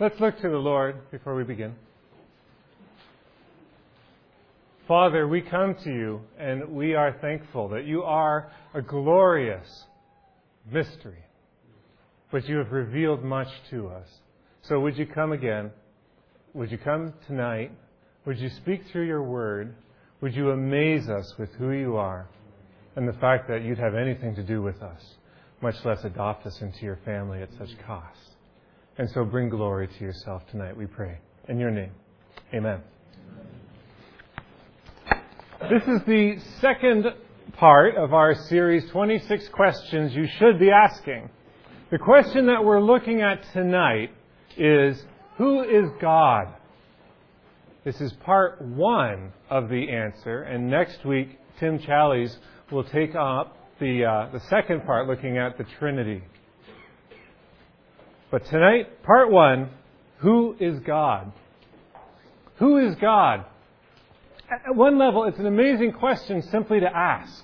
Let's look to the Lord before we begin. Father, we come to you and we are thankful that you are a glorious mystery, but you have revealed much to us. So would you come again? Would you come tonight? Would you speak through your word? Would you amaze us with who you are and the fact that you'd have anything to do with us, much less adopt us into your family at such cost? And so bring glory to yourself tonight, we pray. In your name, amen. This is the second part of our series, 26 Questions You Should Be Asking. The question that we're looking at tonight is, who is God? This is part one of the answer, and next week Tim Challies will take up the second part, looking at the Trinity. But tonight, part one, who is God? Who is God? At one level, it's an amazing question simply to ask.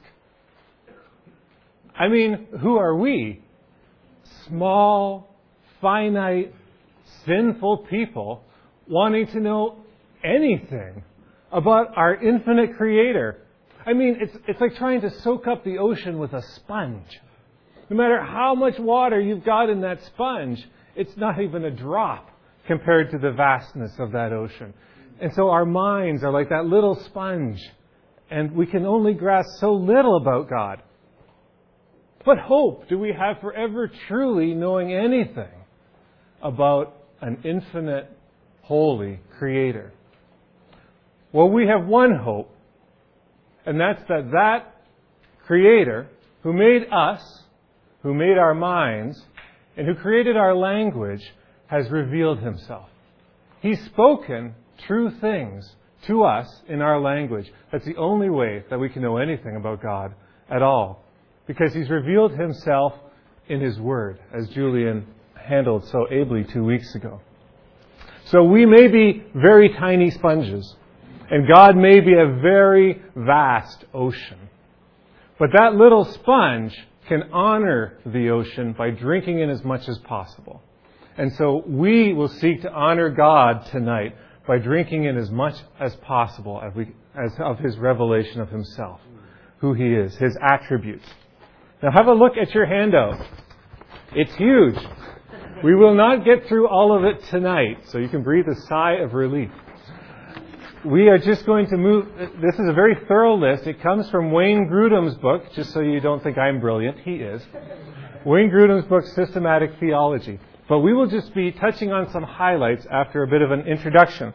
I mean, who are we? Small, finite, sinful people wanting to know anything about our infinite Creator. I mean, it's like trying to soak up the ocean with a sponge. No matter how much water you've got in that sponge, it's not even a drop compared to the vastness of that ocean. And so our minds are like that little sponge, and we can only grasp so little about God. What hope do we have for ever truly knowing anything about an infinite, holy Creator? Well, we have one hope, and that's that Creator who made us, who made our minds, and who created our language, has revealed Himself. He's spoken true things to us in our language. That's the only way that we can know anything about God at all, because He's revealed Himself in His Word, as Julian handled so ably 2 weeks ago. So we may be very tiny sponges, and God may be a very vast ocean. But that little sponge can honor the ocean by drinking in as much as possible. And so we will seek to honor God tonight by drinking in as much as possible as of His revelation of Himself, who He is, His attributes. Now have a look at your handout. It's huge. We will not get through all of it tonight, so you can breathe a sigh of relief. We are just going to move. This is a very thorough list. It comes from Wayne Grudem's book, just so you don't think I'm brilliant. He is. Wayne Grudem's book, Systematic Theology. But we will just be touching on some highlights after a bit of an introduction.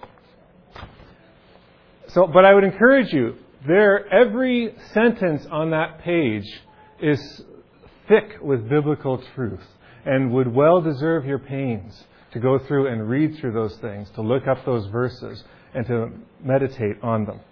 But I would encourage you, every sentence on that page is thick with biblical truth and would well deserve your pains to go through and read through those things, to look up those verses, and to meditate on them.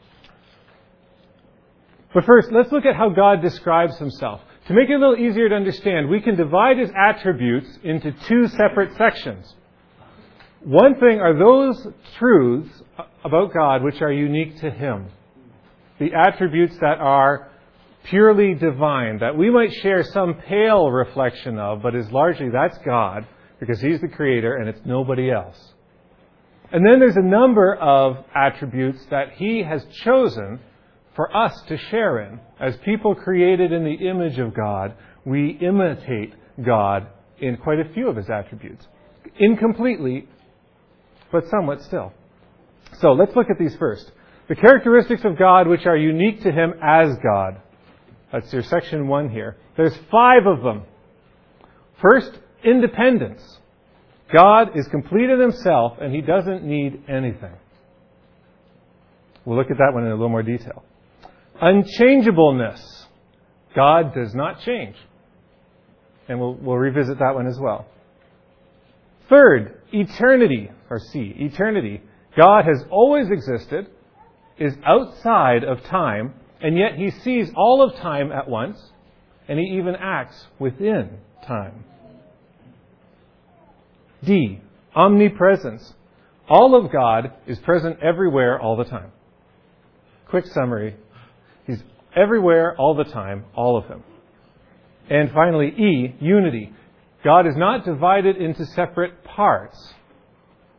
But first, let's look at how God describes Himself. To make it a little easier to understand, we can divide His attributes into two separate sections. One thing are those truths about God which are unique to Him. The attributes that are purely divine, that we might share some pale reflection of, but is largely that's God, because He's the Creator and it's nobody else. And then there's a number of attributes that He has chosen for us to share in. As people created in the image of God, we imitate God in quite a few of His attributes. Incompletely, but somewhat still. So let's look at these first. The characteristics of God which are unique to Him as God. That's your section 1 here. There's 5 of them. First, independence. God is complete in Himself and He doesn't need anything. We'll look at that one in a little more detail. Unchangeableness. God does not change. And we'll revisit that one as well. Third, eternity, or C, eternity. God has always existed, is outside of time, and yet He sees all of time at once, and He even acts within time. D, omnipresence. All of God is present everywhere all the time. Quick summary. He's everywhere all the time, all of Him. And finally, E, unity. God is not divided into separate parts.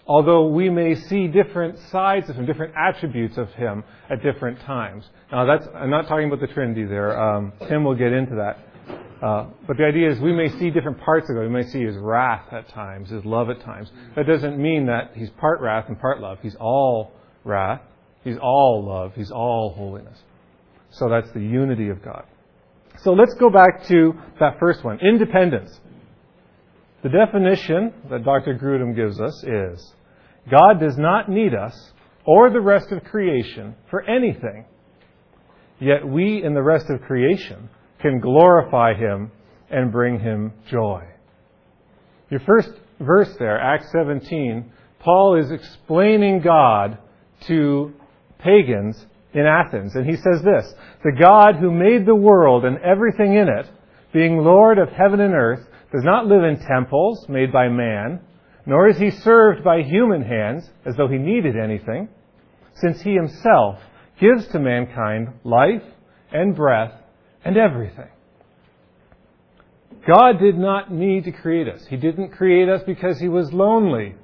although we may see different sides of Him, different attributes of Him at different times. Now, I'm not talking about the Trinity there. Tim will get into that. But the idea is we may see different parts of God. We may see His wrath at times, His love at times. That doesn't mean that He's part wrath and part love. He's all wrath. He's all love. He's all holiness. So that's the unity of God. So let's go back to that first one, independence. The definition that Dr. Grudem gives us is, God does not need us or the rest of creation for anything. Yet we in the rest of creation can glorify Him and bring Him joy. Your first verse there, Acts 17, Paul is explaining God to pagans in Athens. And he says this, the God who made the world and everything in it, being Lord of heaven and earth, does not live in temples made by man, nor is He served by human hands as though He needed anything, since He Himself gives to mankind life and breath and everything. God did not need to create us. He didn't create us because He was lonely.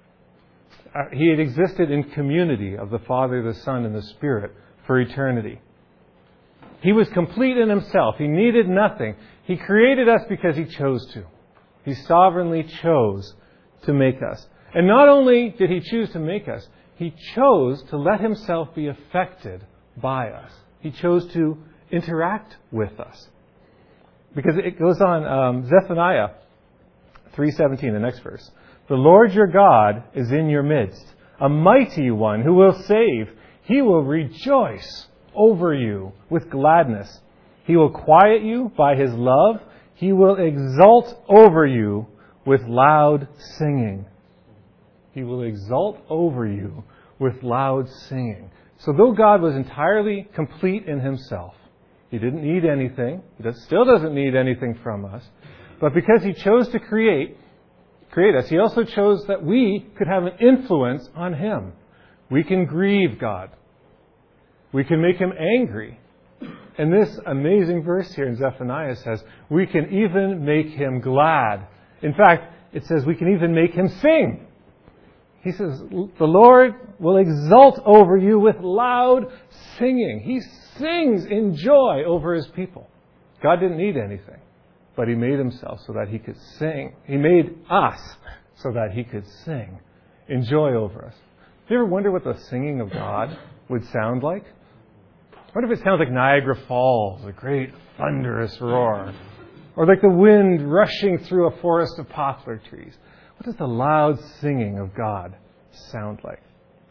He had existed in community of the Father, the Son, and the Spirit for eternity. He was complete in Himself. He needed nothing. He created us because He chose to. He sovereignly chose to make us. And not only did He choose to make us, He chose to let Himself be affected by us. He chose to interact with us. Because it goes on, Zephaniah 3:17, the next verse. The Lord your God is in your midst, a mighty one who will save. He will rejoice over you with gladness. He will quiet you by His love. He will exult over you with loud singing. He will exult over you with loud singing. So though God was entirely complete in Himself, He didn't need anything. He still doesn't need anything from us. But because He chose to create us, He also chose that we could have an influence on Him. We can grieve God. We can make Him angry. And this amazing verse here in Zephaniah says, we can even make Him glad. In fact, it says we can even make Him sing. He says, the Lord will exult over you with loud singing. He sings in joy over His people. God didn't need anything, but He made Himself so that He could sing. He made us so that He could sing in joy over us. Do you ever wonder what the singing of God would sound like? I wonder if it sounds like Niagara Falls, a great thunderous roar, or like the wind rushing through a forest of poplar trees. What does the loud singing of God sound like?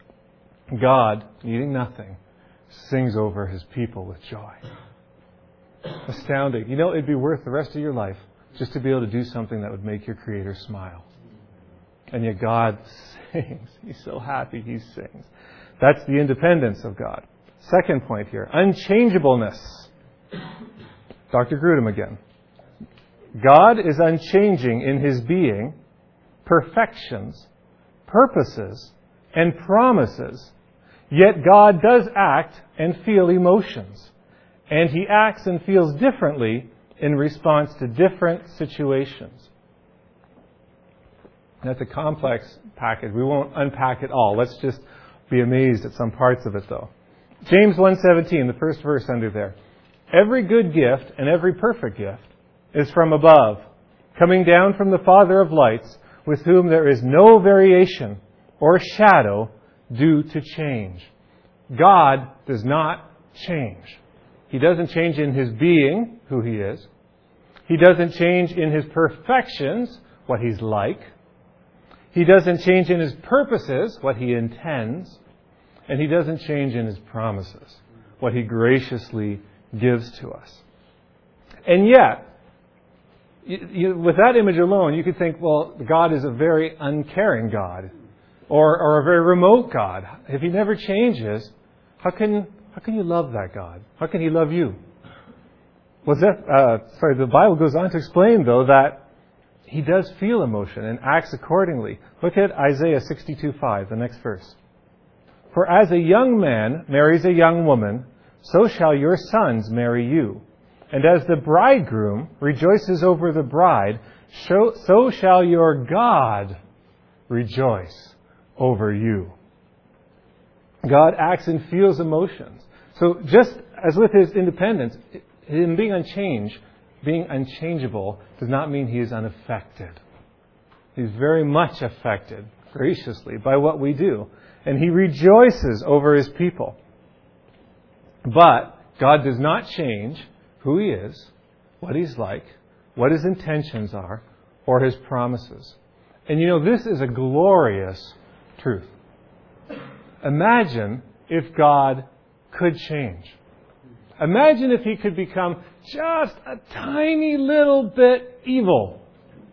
God, needing nothing, sings over His people with joy. Astounding. You know, it'd be worth the rest of your life just to be able to do something that would make your Creator smile. And yet God sings. He's so happy He sings. That's the independence of God. Second point here, unchangeableness. Dr. Grudem again. God is unchanging in His being, perfections, purposes, and promises. Yet God does act and feel emotions. And He acts and feels differently in response to different situations. That's a complex package. We won't unpack it all. Let's just be amazed at some parts of it, though. James 1:17, the first verse under there. Every good gift and every perfect gift is from above, coming down from the Father of lights, with whom there is no variation or shadow due to change. God does not change. He doesn't change in His being, who He is. He doesn't change in His perfections, what He's like. He doesn't change in His purposes, what He intends. And He doesn't change in His promises, what He graciously gives to us. And yet, with that image alone, you could think, well, God is a very uncaring God, or a very remote God. If He never changes, how can you love that God? How can He love you? Well, the Bible goes on to explain, though, that He does feel emotion and acts accordingly. Look at Isaiah 62:5, the next verse. For as a young man marries a young woman, so shall your sons marry you. And as the bridegroom rejoices over the bride, so shall your God rejoice over you. God acts and feels emotions. So just as with his independence, him being unchangeable does not mean he is unaffected. He's very much affected graciously by what we do. And he rejoices over his people. But God does not change who he is, what he's like, what his intentions are, or his promises. And this is a glorious truth. Imagine if God could change. Imagine if he could become just a tiny little bit evil.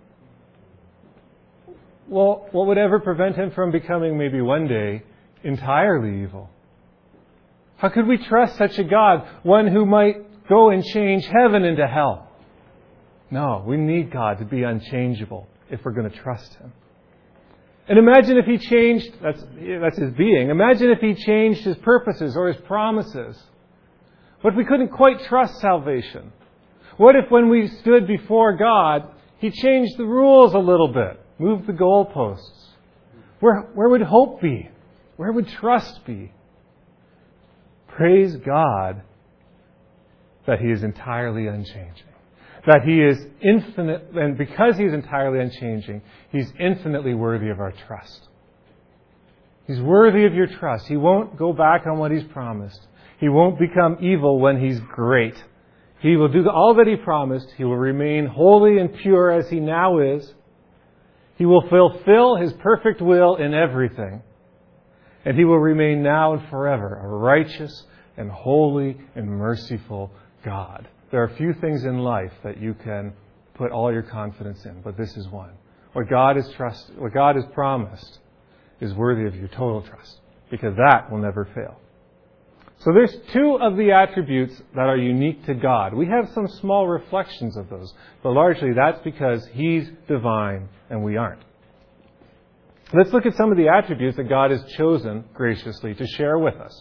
Well, what would ever prevent him from becoming maybe one day entirely evil? How could we trust such a God, one who might go and change heaven into hell? No, we need God to be unchangeable if we're going to trust him. And imagine if he changed, that's his being. Imagine if he changed his purposes or his promises. What if we couldn't quite trust salvation? What if when we stood before God, he changed the rules a little bit, moved the goalposts? Where would hope be? Where would trust be? Praise God that he is entirely unchanging. That he is infinite, and because he is entirely unchanging, he's infinitely worthy of our trust. He's worthy of your trust. He won't go back on what he's promised. He won't become evil when he's great. He will do all that he promised. He will remain holy and pure as he now is. He will fulfill his perfect will in everything. And he will remain now and forever a righteous and holy and merciful God. There are few things in life that you can put all your confidence in, but this is one. What God has promised is worthy of your total trust, because that will never fail. So there's two of the attributes that are unique to God. We have some small reflections of those, but largely that's because he's divine and we aren't. Let's look at some of the attributes that God has chosen graciously to share with us.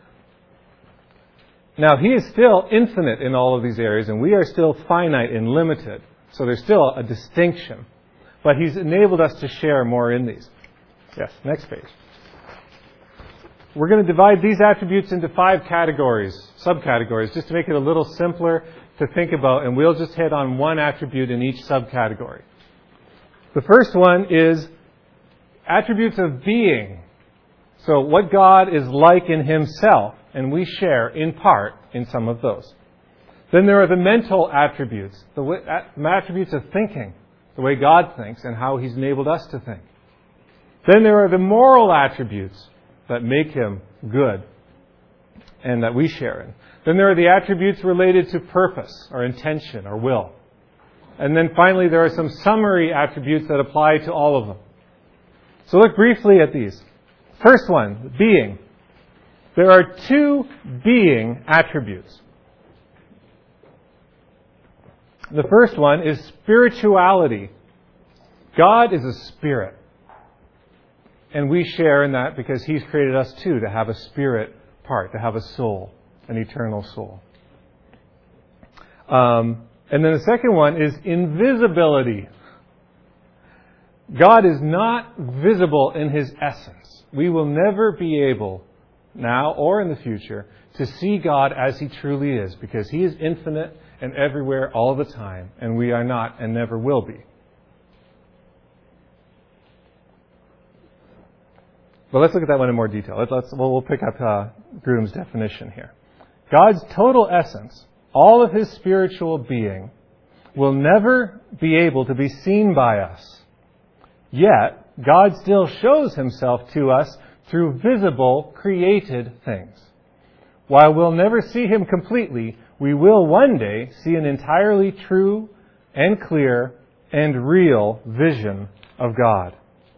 Now, he is still infinite in all of these areas, and we are still finite and limited. So there's still a distinction. But he's enabled us to share more in these. Yes, next page. We're going to divide these attributes into 5 categories, subcategories, just to make it a little simpler to think about, and we'll just hit on one attribute in each subcategory. The first one is attributes of being. So what God is like in himself, and we share in part in some of those. Then there are the mental attributes, the attributes of thinking, the way God thinks and how he's enabled us to think. Then there are the moral attributes that make him good and that we share in. Then there are the attributes related to purpose or intention or will. And then finally there are some summary attributes that apply to all of them. So look briefly at these. First one, being. There are 2 being attributes. The first one is spirituality. God is a spirit. And we share in that because he's created us too to have a spirit part, to have a soul, an eternal soul. And then the second one is invisibility. God is not visible in his essence. We will never be able, now or in the future, to see God as he truly is, because he is infinite and everywhere all the time, and we are not and never will be. But let's look at that one in more detail. We'll pick up Grudem's definition here. God's total essence, all of his spiritual being, will never be able to be seen by us. Yet, God still shows himself to us through visible, created things. While we'll never see him completely, we will one day see an entirely true and clear and real vision of God.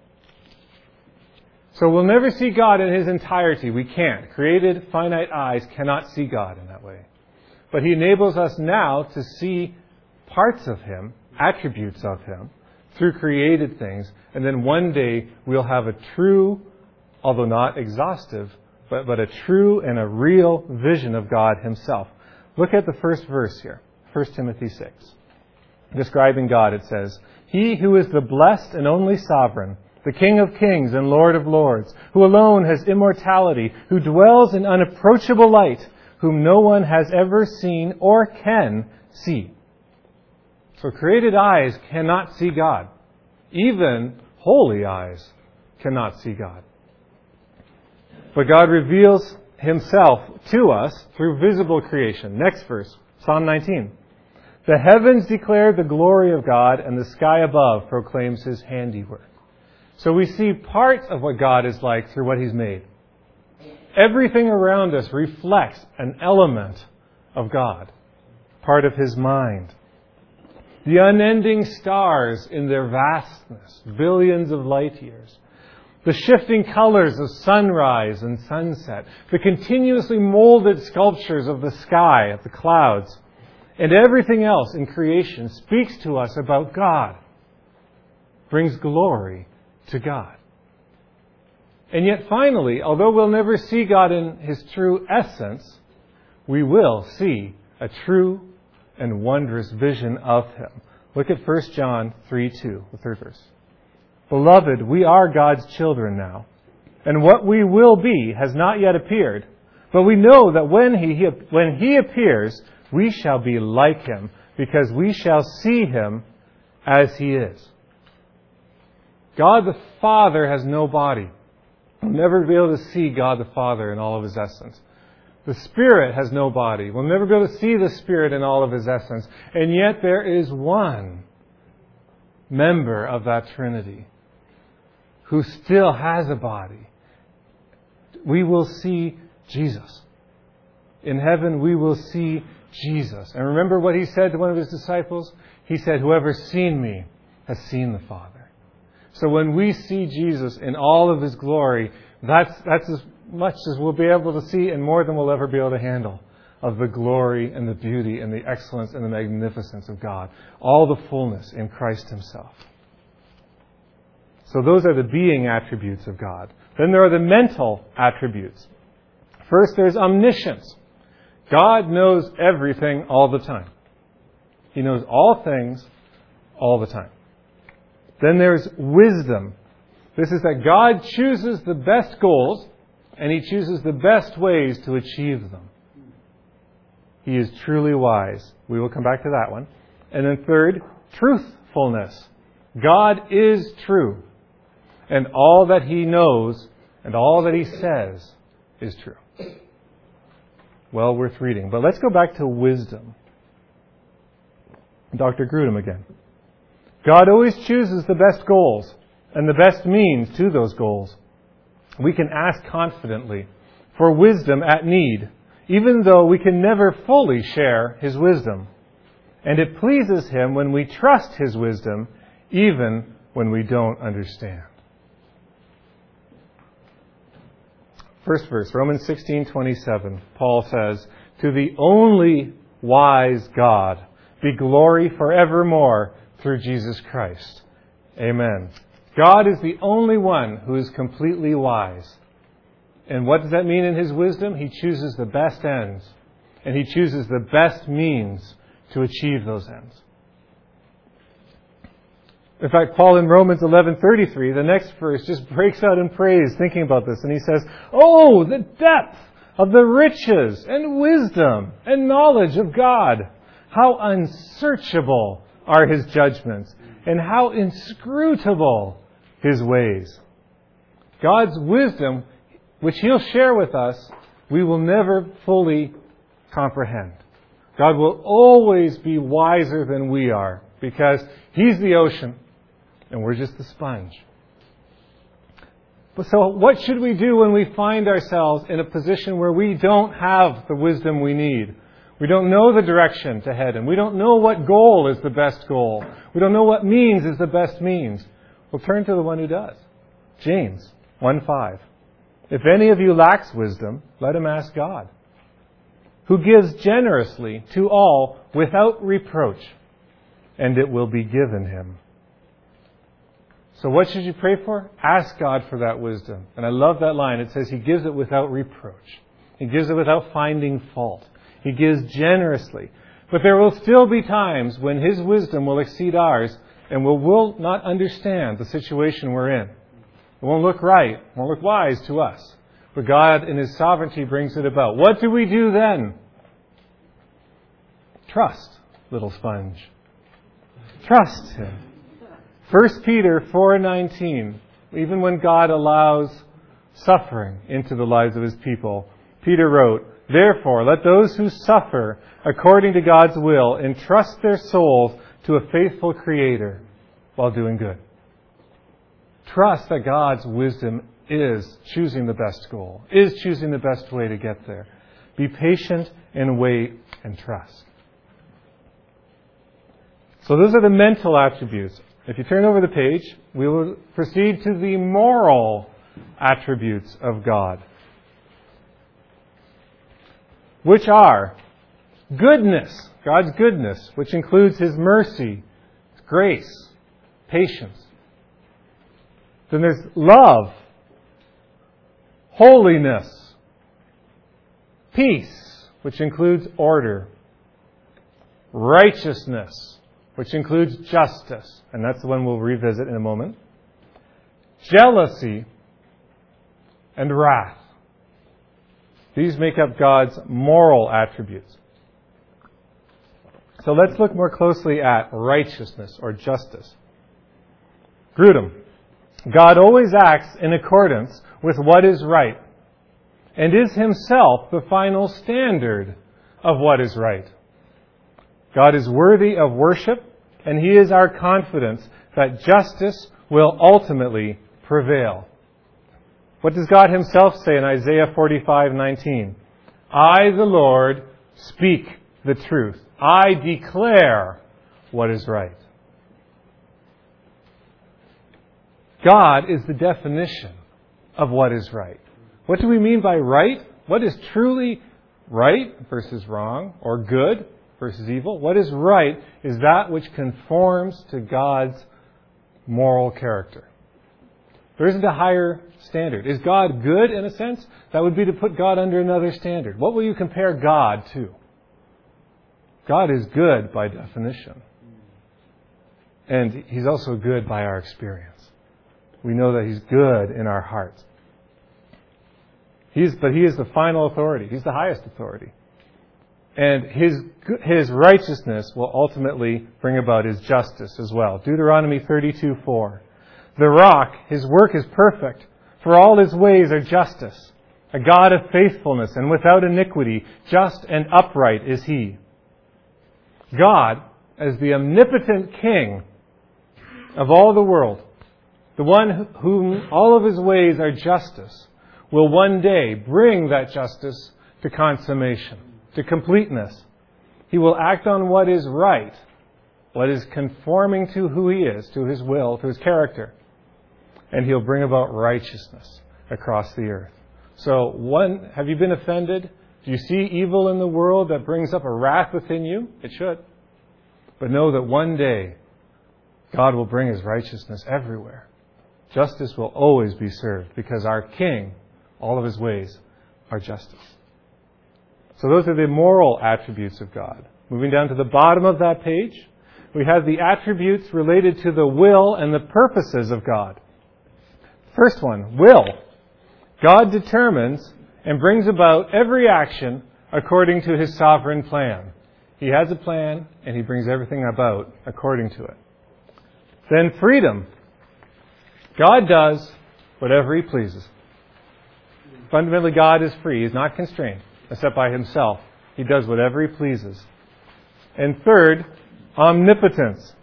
So we'll never see God in his entirety. We can't. Created, finite eyes cannot see God in that way. But he enables us now to see parts of him, attributes of him, through created things. And then one day we'll have a true, although not exhaustive, but a true and a real vision of God himself. Look at the first verse here, 1 Timothy 6. Describing God, it says, "He who is the blessed and only sovereign, the King of kings and Lord of lords, who alone has immortality, who dwells in unapproachable light, whom no one has ever seen or can see. So created eyes cannot see God. Even holy eyes cannot see God. But God reveals Himself to us through visible creation. Next verse, Psalm 19. The heavens declare the glory of God, and the sky above proclaims His handiwork. So we see parts of what God is like through what He's made. Everything around us reflects an element of God, part of His mind. The unending stars in their vastness, billions of light years. The shifting colors of sunrise and sunset. The continuously molded sculptures of the sky, of the clouds. And everything else in creation speaks to us about God. Brings glory to God. And yet finally, although we'll never see God in His true essence, we will see a true and wondrous vision of Him. Look at 1 John 3:2, the third verse. Beloved, we are God's children now, and what we will be has not yet appeared. But we know that when He appears, we shall be like Him, because we shall see Him as He is. God the Father has no body. We'll never be able to see God the Father in all of His essence. The Spirit has no body. We'll never be able to see the Spirit in all of His essence. And yet there is one member of that Trinity who still has a body. We will see Jesus. In heaven we will see Jesus. And remember what He said to one of His disciples? He said, whoever's seen me has seen the Father. So when we see Jesus in all of His glory, that's as much as we'll be able to see and more than we'll ever be able to handle of the glory and the beauty and the excellence and the magnificence of God. All the fullness in Christ Himself. So those are the being attributes of God. Then there are the mental attributes. First, there's omniscience. God knows everything all the time. He knows all things all the time. Then there's wisdom. This is that God chooses the best goals and He chooses the best ways to achieve them. He is truly wise. We will come back to that one. And then third, truthfulness. God is true. And all that He knows and all that He says is true. Well worth reading. But let's go back to wisdom. Dr. Grudem again. God always chooses the best goals and the best means to those goals. We can ask confidently for wisdom at need, even though we can never fully share His wisdom. And it pleases Him when we trust His wisdom, even when we don't understand. First verse, Romans 16:27, Paul says, to the only wise God be glory forevermore through Jesus Christ. Amen. God is the only one who is completely wise. And what does that mean in His wisdom? He chooses the best ends. And He chooses the best means to achieve those ends. In fact, Paul in Romans 11:33, the next verse, just breaks out in praise thinking about this. And he says, oh, the depth of the riches and wisdom and knowledge of God. How unsearchable are His judgments and how inscrutable His ways. God's wisdom, which He'll share with us, we will never fully comprehend. God will always be wiser than we are because He's the ocean and we're just the sponge. But so what should we do when we find ourselves in a position where we don't have the wisdom we need? We don't know the direction to head in. We don't know what goal is the best goal. We don't know what means is the best means. We'll turn to the one who does. James 1:5. If any of you lacks wisdom, let him ask God, who gives generously to all without reproach, and it will be given him. So what should you pray for? Ask God for that wisdom. And I love that line. It says He gives it without reproach. He gives it without finding fault. He gives generously. But there will still be times when His wisdom will exceed ours and we'll not understand the situation we're in. It won't look right. It won't look wise to us. But God in His sovereignty brings it about. What do we do then? Trust, little sponge. Trust Him. 1 Peter 4:19. Even when God allows suffering into the lives of His people, Peter wrote, "Therefore, let those who suffer according to God's will entrust their souls to a faithful Creator while doing good." Trust that God's wisdom is choosing the best goal, is choosing the best way to get there. Be patient and wait and trust. So those are the mental attributes. If you turn over the page, we will proceed to the moral attributes of God, which are goodness, God's goodness, which includes His mercy, His grace, patience. Then there's love, holiness, peace, which includes order, righteousness, which includes justice, and that's the one we'll revisit in a moment, jealousy, and wrath. These make up God's moral attributes. So let's look more closely at righteousness or justice. Grudem. God always acts in accordance with what is right and is Himself the final standard of what is right. God is worthy of worship, and He is our confidence that justice will ultimately prevail. What does God Himself say in Isaiah 45:19? I, the Lord, speak the truth. I declare what is right. God is the definition of what is right. What do we mean by right? What is truly right versus wrong, or good versus evil? What is right is that which conforms to God's moral character. There isn't a higher standard. Is God good in a sense? That would be to put God under another standard. What will you compare God to? God is good by definition. And He's also good by our experience. We know that He's good in our hearts. But He is the final authority. He's the highest authority. And His righteousness will ultimately bring about His justice as well. Deuteronomy 32:4. The rock, His work is perfect, for all His ways are justice. A God of faithfulness and without iniquity, just and upright is He. God, as the omnipotent King of all the world, the one whom all of His ways are justice, will one day bring that justice to consummation, to completeness. He will act on what is right, what is conforming to who He is, to His will, to His character. And He'll bring about righteousness across the earth. So, have you been offended? Do you see evil in the world that brings up a wrath within you? It should. But know that one day, God will bring His righteousness everywhere. Justice will always be served because our King, all of His ways, are justice. So those are the moral attributes of God. Moving down to the bottom of that page, we have the attributes related to the will and the purposes of God. First one, will. God determines and brings about every action according to His sovereign plan. He has a plan, and He brings everything about according to it. Then freedom. God does whatever He pleases. Fundamentally, God is free. He's not constrained, except by Himself. He does whatever He pleases. And third, omnipotence,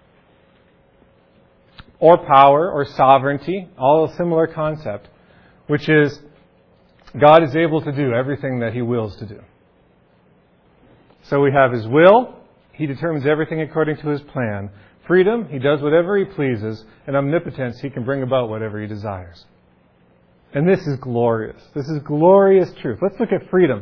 or power, or sovereignty, all a similar concept, which is God is able to do everything that He wills to do. So we have His will. He determines everything according to His plan. Freedom, He does whatever He pleases. And omnipotence, He can bring about whatever He desires. And this is glorious. This is glorious truth. Let's look at freedom.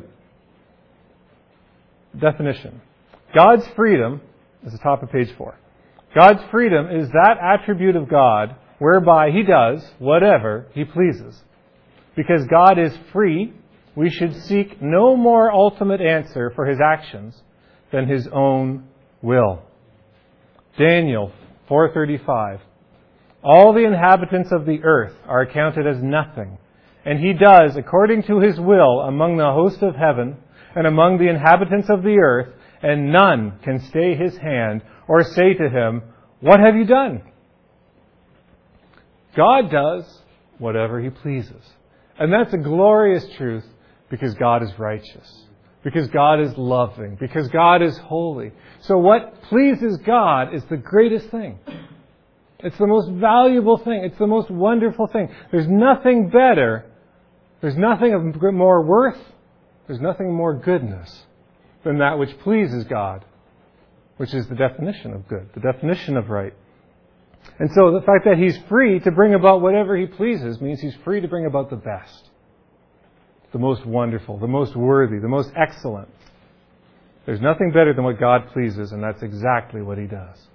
Definition. God's freedom is the top of page 4. God's freedom is that attribute of God whereby He does whatever He pleases. Because God is free, we should seek no more ultimate answer for His actions than His own will. Daniel 4:35. all the inhabitants of the earth are accounted as nothing. And he does according to his will among the host of heaven and among the inhabitants of the earth, and none can stay his hand or say to him, "What have you done?" God does whatever he pleases. And that's a glorious truth because God is righteous, because God is loving, because God is holy. So what pleases God is the greatest thing. It's the most valuable thing. It's the most wonderful thing. There's nothing better. There's nothing of more worth. There's nothing more goodness than that which pleases God, which is the definition of good, the definition of right. And so the fact that he's free to bring about whatever he pleases means he's free to bring about the best, the most wonderful, the most worthy, the most excellent. There's nothing better than what God pleases, and that's exactly what he does.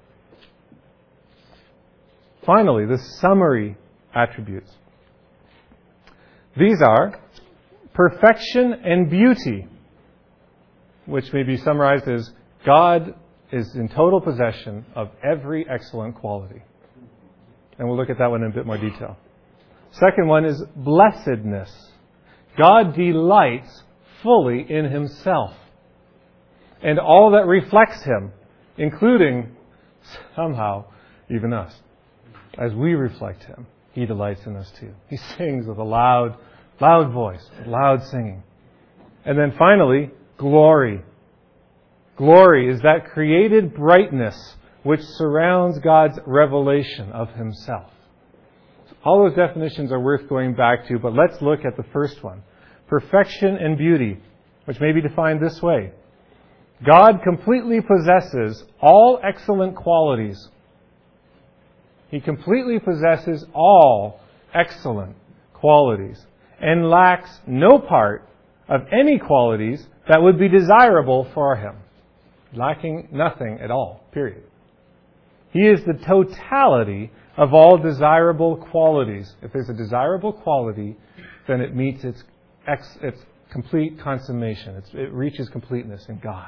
Finally, the summary attributes. These are perfection and beauty, which may be summarized as God is in total possession of every excellent quality. And we'll look at that one in a bit more detail. Second one is blessedness. God delights fully in himself and all that reflects him, including somehow even us. As we reflect him, he delights in us too. He sings with a loud voice, loud singing. And then finally, glory. Glory is that created brightness which surrounds God's revelation of himself. All those definitions are worth going back to, but let's look at the first one. Perfection and beauty, which may be defined this way. God completely possesses all excellent qualities. He completely possesses all excellent qualities and lacks no part of any qualities that would be desirable for him. Lacking nothing at all, period. He is the totality of all desirable qualities. If there's a desirable quality, then it meets its complete consummation. It reaches completeness in God.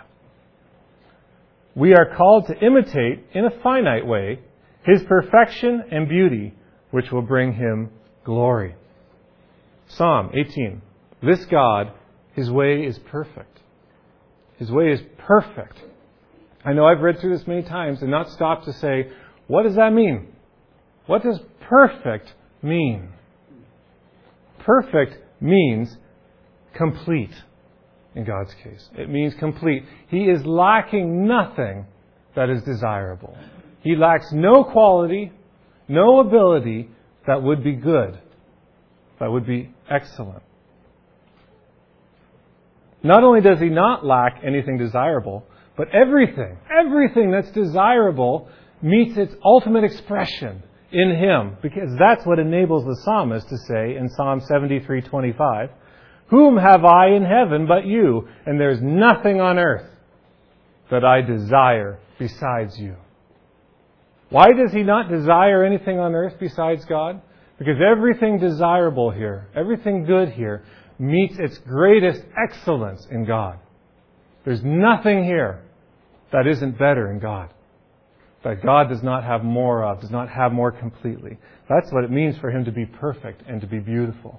We are called to imitate, in a finite way, his perfection and beauty, which will bring him glory. Psalm 18. This God, his way is perfect. His way is perfect. I know I've read through this many times and not stopped to say, what does that mean? What does perfect mean? Perfect means complete in God's case. It means complete. He is lacking nothing that is desirable. He lacks no quality, no ability that would be good, that would be excellent. Not only does he not lack anything desirable, but everything that's desirable meets its ultimate expression in him, because that's what enables the psalmist to say in Psalm 73:25, "Whom have I in heaven but you? And there's nothing on earth that I desire besides you." Why does he not desire anything on earth besides God? Because everything desirable here, everything good here, meets its greatest excellence in God. There's nothing here that isn't better in God, that God does not have more of, does not have more completely. That's what it means for him to be perfect and to be beautiful.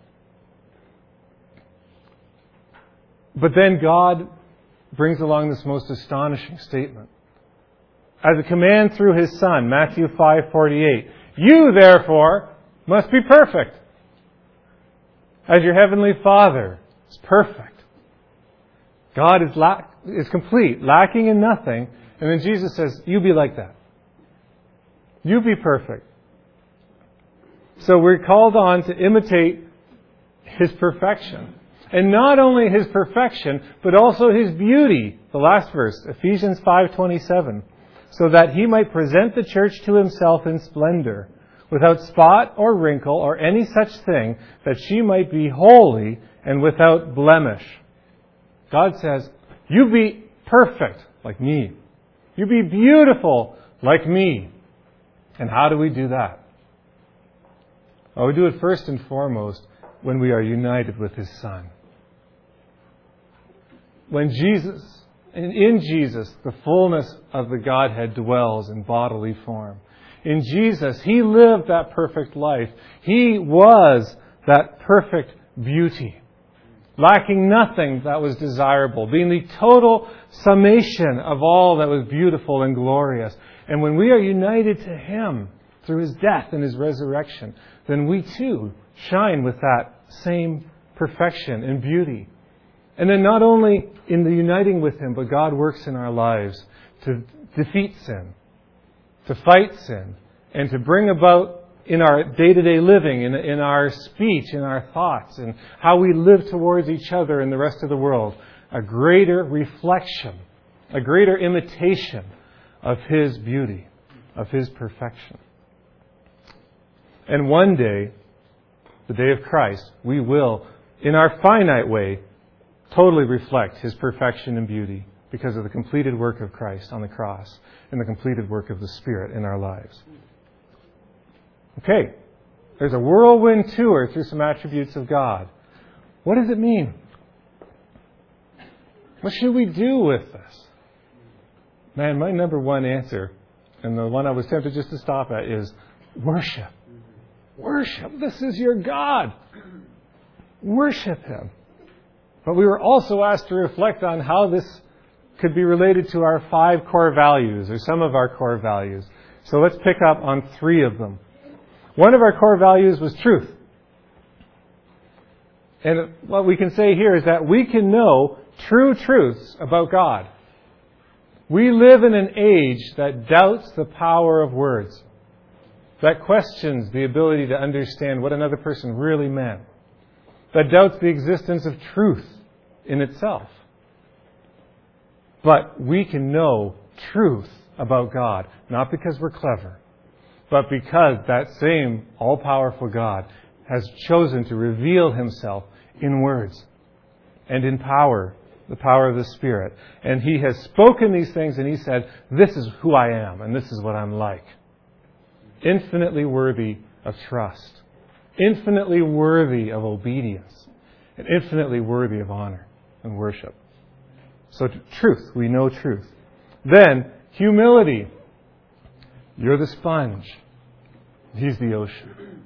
But then God brings along this most astonishing statement. As a command through his Son, Matthew 5:48, "You, therefore, must be perfect, as your heavenly Father is perfect." God is complete, lacking in nothing. And then Jesus says, you be like that. You be perfect. So we're called on to imitate his perfection. And not only his perfection, but also his beauty. The last verse, Ephesians 5:27. "So that he might present the church to himself in splendor, without spot or wrinkle or any such thing, that she might be holy and without blemish." God says, you be perfect like me. You be beautiful like me. And how do we do that? Well, we do it first and foremost when we are united with his Son. When in Jesus, the fullness of the Godhead dwells in bodily form. In Jesus, He lived that perfect life. He was that perfect beauty, lacking nothing that was desirable, being the total summation of all that was beautiful and glorious. And when we are united to Him through His death and His resurrection, then we too shine with that same perfection and beauty. And then not only in the uniting with Him, but God works in our lives to defeat sin, to fight sin, and to bring about in our day-to-day living, in our speech, in our thoughts, and how we live towards each other and the rest of the world, a greater reflection, a greater imitation of His beauty, of His perfection. And one day, the day of Christ, we will, in our finite way, totally reflect His perfection and beauty because of the completed work of Christ on the cross and the completed work of the Spirit in our lives. Okay, there's a whirlwind tour through some attributes of God. What does it mean? What should we do with this? Man, my number one answer, and the one I was tempted just to stop at, is worship. Worship. This is your God. Worship Him. But we were also asked to reflect on how this could be related to our 5 core values, or some of our core values. So let's pick up on 3 of them. One of our core values was truth. And what we can say here is that we can know true truths about God. We live in an age that doubts the power of words, that questions the ability to understand what another person really meant, that doubts the existence of truth in itself. But we can know truth about God, not because we're clever, but because that same all-powerful God has chosen to reveal Himself in words and in power, the power of the Spirit. And He has spoken these things and He said, this is who I am and this is what I'm like. Infinitely worthy of trust, infinitely worthy of obedience, and infinitely worthy of honor and worship. So truth, we know truth. Then, humility. You're the sponge. He's the ocean.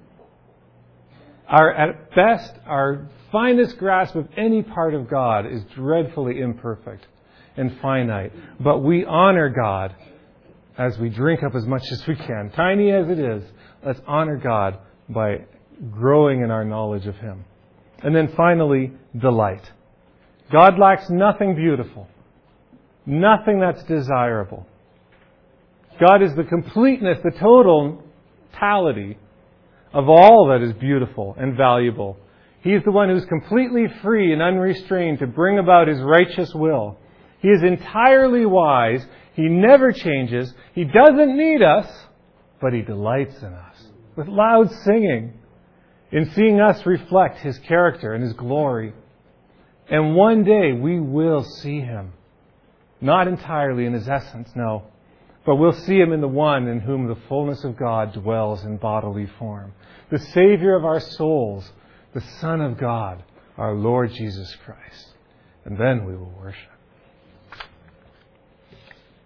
At best, our finest grasp of any part of God is dreadfully imperfect and finite. But we honor God as we drink up as much as we can. Tiny as it is, let's honor God by growing in our knowledge of Him. And then finally, delight. God lacks nothing beautiful, nothing that's desirable. God is the completeness, the totality of all that is beautiful and valuable. He's the one who's completely free and unrestrained to bring about His righteous will. He is entirely wise. He never changes. He doesn't need us, but He delights in us with loud singing, in seeing us reflect His character and His glory. And one day we will see Him. Not entirely in His essence, no. But we'll see Him in the one in whom the fullness of God dwells in bodily form. The Savior of our souls, the Son of God, our Lord Jesus Christ. And then we will worship.